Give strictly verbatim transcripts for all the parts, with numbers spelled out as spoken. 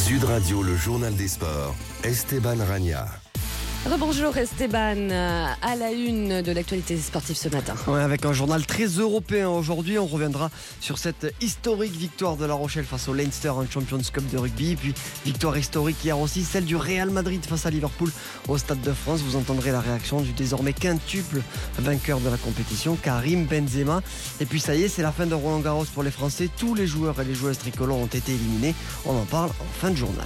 Sud Radio, le journal des sports, Esteban Ragna. Rebonjour Esteban, à la une de l'actualité sportive ce matin. Ouais, avec un journal très européen aujourd'hui, on reviendra sur cette historique victoire de La Rochelle face au Leinster en Champions Cup de rugby. Puis victoire historique hier aussi, celle du Real Madrid face à Liverpool au Stade de France. Vous entendrez la réaction du désormais quintuple vainqueur de la compétition, Karim Benzema. Et puis ça y est, c'est la fin de Roland Garros pour les Français. Tous les joueurs et les joueuses tricolores ont été éliminés. On en parle en fin de journal.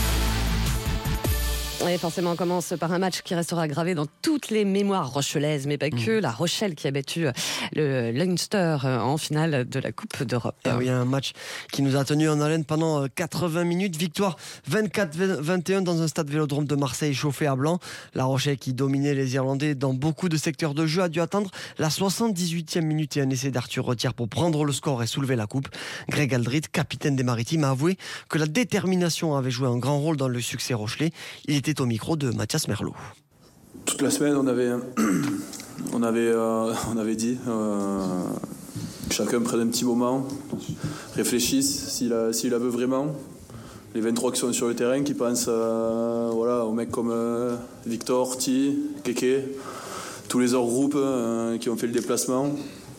Et forcément, on commence par un match qui restera gravé dans toutes les mémoires rochelaises, mais pas que. Mmh. La Rochelle qui a battu le Leinster en finale de la Coupe d'Europe. Et oui, un match qui nous a tenu en haleine pendant quatre-vingts minutes. Victoire vingt-quatre vingt et un dans un stade Vélodrome de Marseille chauffé à blanc. La Rochelle, qui dominait les Irlandais dans beaucoup de secteurs de jeu, a dû attendre la soixante-dix-huitième minute et un essai d'Arthur Retière pour prendre le score et soulever la coupe. Greg Aldrit, capitaine des Maritimes, a avoué que la détermination avait joué un grand rôle dans le succès rochelais. Il était au micro de Mathias Merlot. Toute la semaine, on avait, on avait, euh, on avait dit euh, que chacun prenne un petit moment, réfléchisse s'il a, s'il la veut vraiment. Les vingt-trois qui sont sur le terrain, qui pensent euh, voilà, aux mecs comme euh, Victor, Ti, Keke, tous les autres groupes euh, qui ont fait le déplacement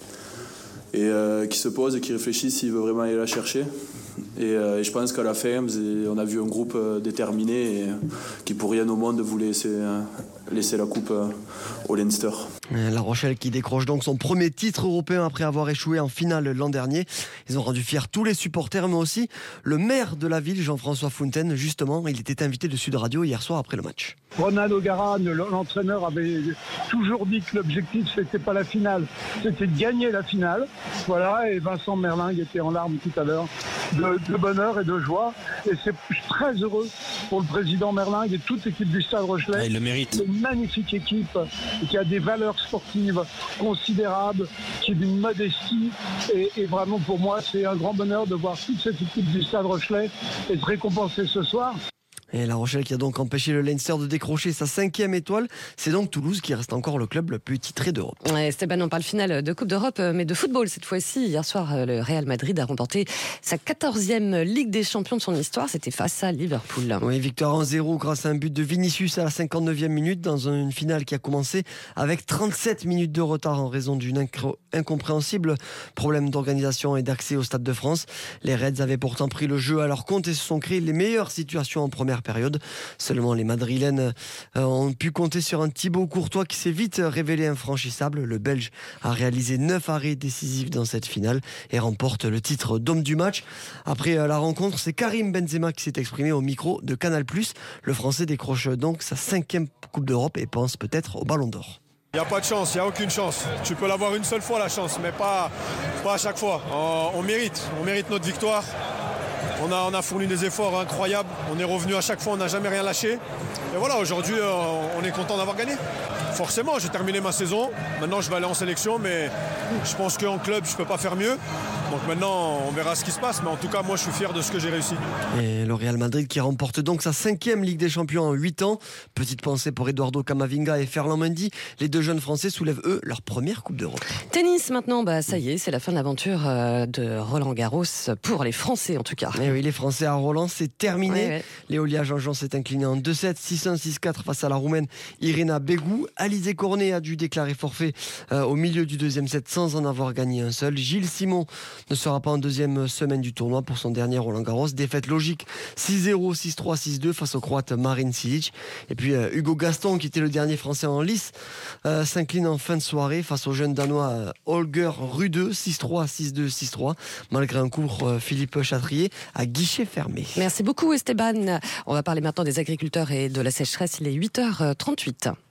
et euh, qui se posent et qui réfléchissent s'ils veulent vraiment aller la chercher. Et, euh, et je pense qu'à la fin, on a vu un groupe euh, déterminé et, euh, qui pour rien au monde voulait laisser, euh, laisser la coupe euh, au Leinster. La Rochelle qui décroche donc son premier titre européen après avoir échoué en finale l'an dernier. Ils ont rendu fiers tous les supporters, mais aussi le maire de la ville, Jean-François Fontaine. Justement, il était invité de Sud Radio hier soir après le match. Ronald O'Gara, l'entraîneur, avait toujours dit que l'objectif, c'était pas la finale, c'était de gagner la finale. Voilà, et Vincent Merlingue était en larmes tout à l'heure de, de bonheur et de joie. Et c'est très heureux pour le président Merlingue et toute l'équipe du Stade Rochelais. Ah, il le mérite. Une magnifique équipe qui a des valeurs sportive considérable, qui est d'une modestie et, et vraiment pour moi c'est un grand bonheur de voir toute cette équipe du Stade Rochelais être récompensée ce soir. Et La Rochelle qui a donc empêché le Leinster de décrocher sa cinquième étoile. C'est donc Toulouse qui reste encore le club le plus titré d'Europe. Ouais, Esteban, on parle finale de Coupe d'Europe, mais de football cette fois-ci. Hier soir, le Real Madrid a remporté sa quatorzième Ligue des Champions de son histoire. C'était face à Liverpool. Oui, victoire un zéro grâce à un but de Vinicius à la cinquante-neuvième minute dans une finale qui a commencé avec trente-sept minutes de retard en raison d'une incro- incompréhensible problème d'organisation et d'accès au Stade de France. Les Reds avaient pourtant pris le jeu à leur compte et se sont créés les meilleures situations en première période. Seulement les Madrilènes euh, ont pu compter sur un Thibaut Courtois qui s'est vite révélé infranchissable. Le Belge a réalisé neuf arrêts décisifs dans cette finale et remporte le titre d'homme du match. Après euh, la rencontre, c'est Karim Benzema qui s'est exprimé au micro de Canal plus. Le Français décroche donc sa cinquième Coupe d'Europe et pense peut-être au Ballon d'Or. Il n'y a pas de chance, il n'y a aucune chance. Tu peux l'avoir une seule fois la chance, mais pas, pas à chaque fois. On, on mérite, on mérite notre victoire. On a, on a fourni des efforts incroyables. On est revenu à chaque fois, on n'a jamais rien lâché. Et voilà, aujourd'hui, on est content d'avoir gagné. Forcément, j'ai terminé ma saison. Maintenant, je vais aller en sélection, mais je pense qu'en club, je ne peux pas faire mieux. Donc maintenant, on verra ce qui se passe. Mais en tout cas, moi, je suis fier de ce que j'ai réussi. Et le Real Madrid qui remporte donc sa cinquième Ligue des Champions en huit ans. Petite pensée pour Eduardo Camavinga et Ferland Mendy. Les deux jeunes Français soulèvent, eux, leur première Coupe d'Europe. Tennis maintenant, bah, ça y est, c'est la fin de l'aventure de Roland Garros pour les Français en tout cas. Et oui, les Français à Roland, c'est terminé. Ouais, ouais. Léolia Jean-Jean s'est incliné en deux sept, six un, six quatre face à la Roumaine Irina Begu. Alizé Cornet a dû déclarer forfait euh, au milieu du deuxième set sans en avoir gagné un seul. Gilles Simon ne sera pas en deuxième semaine du tournoi pour son dernier Roland Garros. Défaite logique six zéro, six trois, six deux face au Croate Marin Cilic. Et puis euh, Hugo Gaston, qui était le dernier Français en lice, euh, s'incline en fin de soirée face au jeune Danois euh, Holger Rudeux, six trois, six deux, six trois, malgré un coup euh, Philippe Chatrier à guichet fermé. Merci beaucoup Esteban. On va parler maintenant des agriculteurs et de la sécheresse. Il est huit heures trente-huit.